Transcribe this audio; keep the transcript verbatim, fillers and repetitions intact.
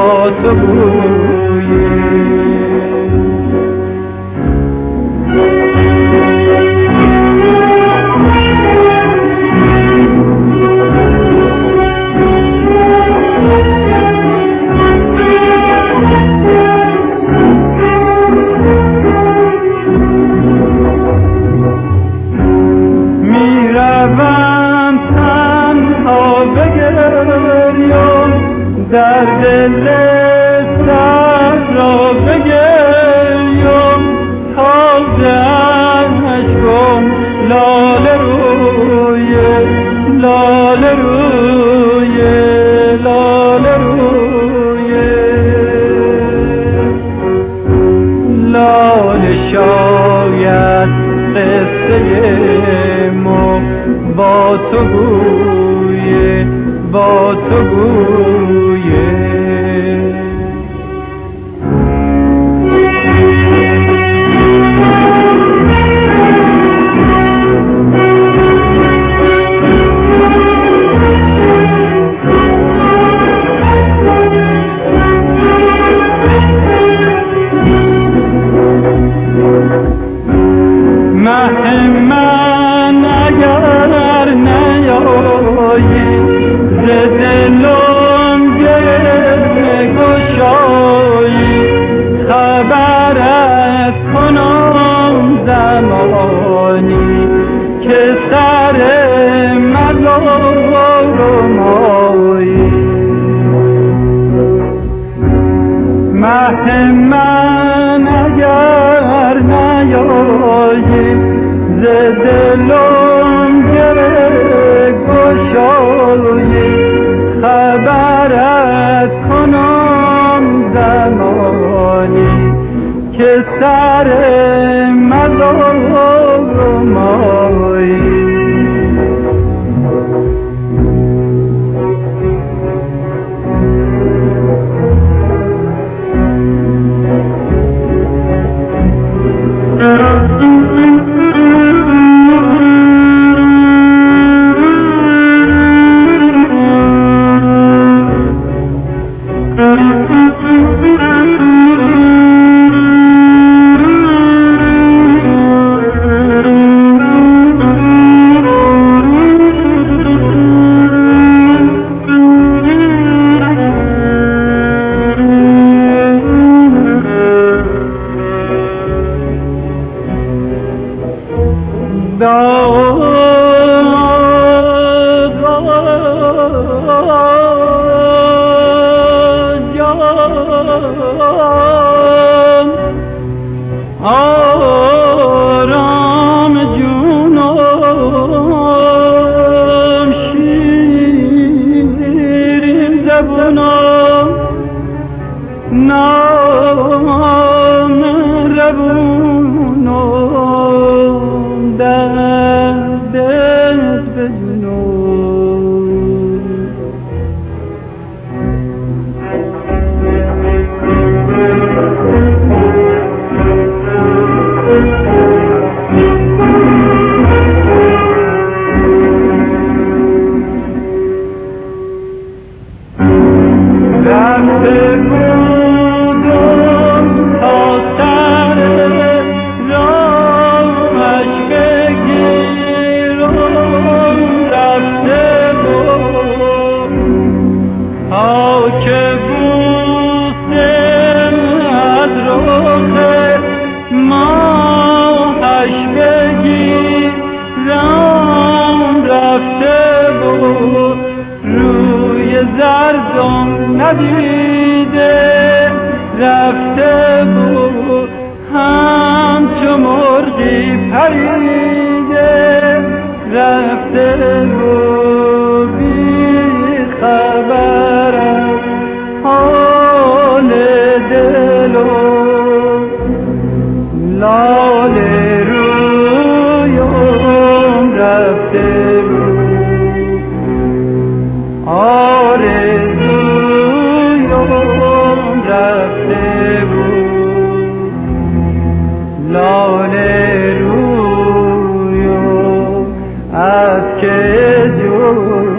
با تو گویی. در دل سر را بگریم تازه اشکم لاله روی لاله روی لاله روی لاله شاید قصه ما با تو گویه با تو گویه. مه من اگر نیایی ز دلم گشایی خبرت کنم زمانی که سر مزارم آیی. مه من اگر نیایی ز دلم گشایی خبرت کنم زمانی که سر مزارم آیی. آرام جونم شیرین زبونم نام روونم دردت بدونم. رفته بودم تا سر راهش بگیرم رفته بود تا که بوسه از رخ ماهش بگیرم رفته بود روی زردم ندیده رفته بود همچو مرغی پریده رفته بود بی خبرم حال دلم لاله رویم رفته بود آرزویم رفته بود لاله رویم از که جور